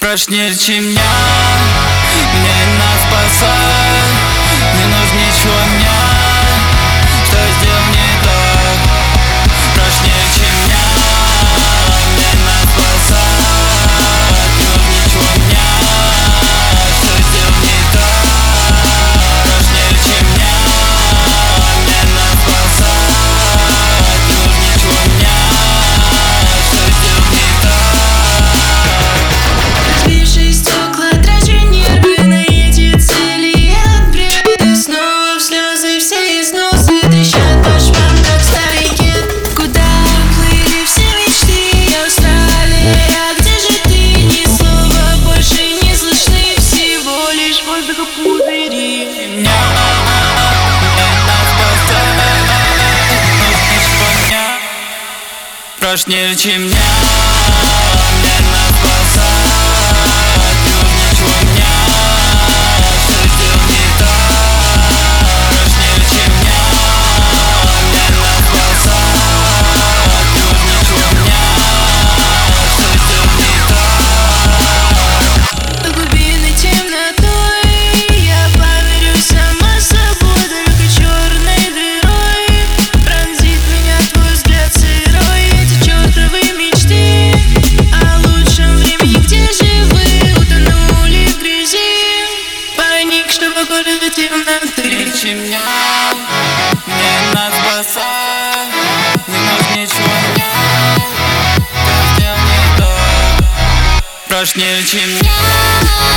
Страшнее, чем меня, мне нас спасает. Не нужно ничего мне, что сделал не так. Страшнее, чем меня, мне нас спасает. Не нужно ничего мне, что сделал не так. Страшнее, чем меня, мне нас спасает. Не нужно ничего мне, что сделал не так. Разбившие стекла, трачу нервы на эти цели. Я отбреду снова в слезы, все износы трещат по швам, как старый кет. Куда плыли все мечты? Австралия, где же ты? Ни слова больше не слышны, всего лишь воздухопузыри. Страшнее, чем меня, мне нас спасает. Не нужно ничего мне, что сделал не так. Страшнее, чем меня, мне нас спасает. Не нужно ничего мне, что сделал не так. До глубины темнотой я поверю сама собой, только черной дырой пронзит меня твой взгляд сырой. Эти чертовы мечты о лучшем времени, где же вы утонули в грязи, поникшего города темноты. Чем меня, мне нас спасает. Не нужно ничего мне, что сделал не так. Страшнее, чем меня.